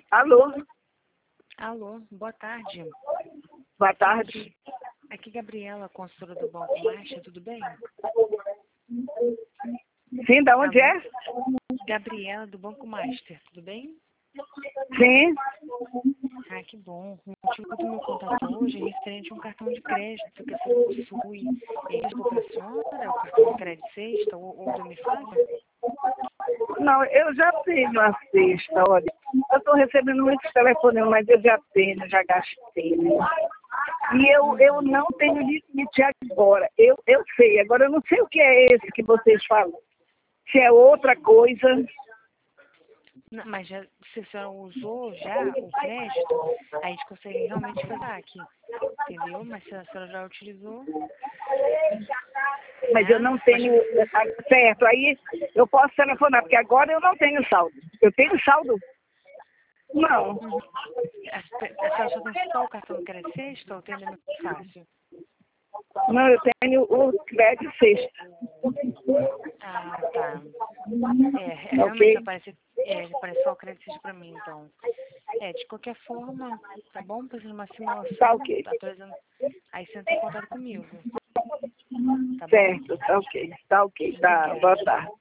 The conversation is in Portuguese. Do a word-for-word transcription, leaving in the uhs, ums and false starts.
Alô? Alô, boa tarde. Boa tarde. Aqui Gabriela, consultora do Banco Marcha, tudo bem? Sim, da onde Alô? é? Gabriela do Banco Master, tudo bem? Sim. Ah, que bom. O motivo do meu contato hoje é referente a um cartão de crédito que você possui. Ele ficou para a senhora, o cartão de crédito sexta ou, ou do Me Fácil? Não, eu já tenho a sexta, olha. Eu estou recebendo muitos telefonemas, mas eu já tenho, já gastei. Né? E eu, eu não tenho limite agora. Eu, eu sei, agora eu não sei o que é esse que vocês falam. Se é outra coisa. Não, mas já, se a senhora usou já o crédito, a gente consegue realmente fazer aqui, entendeu? Mas se a senhora já utilizou... Mas né? eu não tenho certo. Aí eu posso telefonar, porque agora eu não tenho saldo. Eu tenho saldo? Não. Uhum. A, a senhora só tem só o cartão do crédito sexta ou tem o Me Fácil? Não, eu tenho o crédito sexta. Ah, tá. É, realmente Ok? aparece, é, aparece só o crédito sexta pra mim, então. É, de qualquer forma, tá bom? Fazendo uma Tá simulação, ok. tá atualizando. Aí você entra em contato comigo, tá bom? Certo, tá ok. Tá ok. Tá, boa Obrigada. tarde.